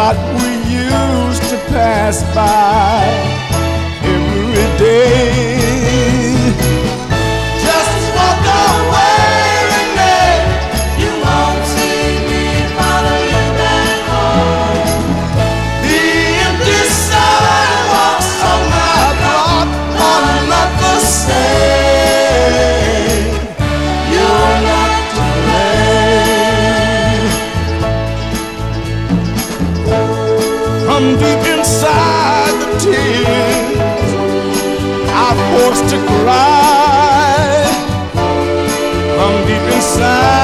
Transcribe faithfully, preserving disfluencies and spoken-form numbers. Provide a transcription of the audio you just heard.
spot we used to pass by every day. Just walk away, Renee. You won't see me follow you back home. The empty sidewalks on my block are not the same. You're not to blame. From deep inside the tears I'm forced to cry. From deep inside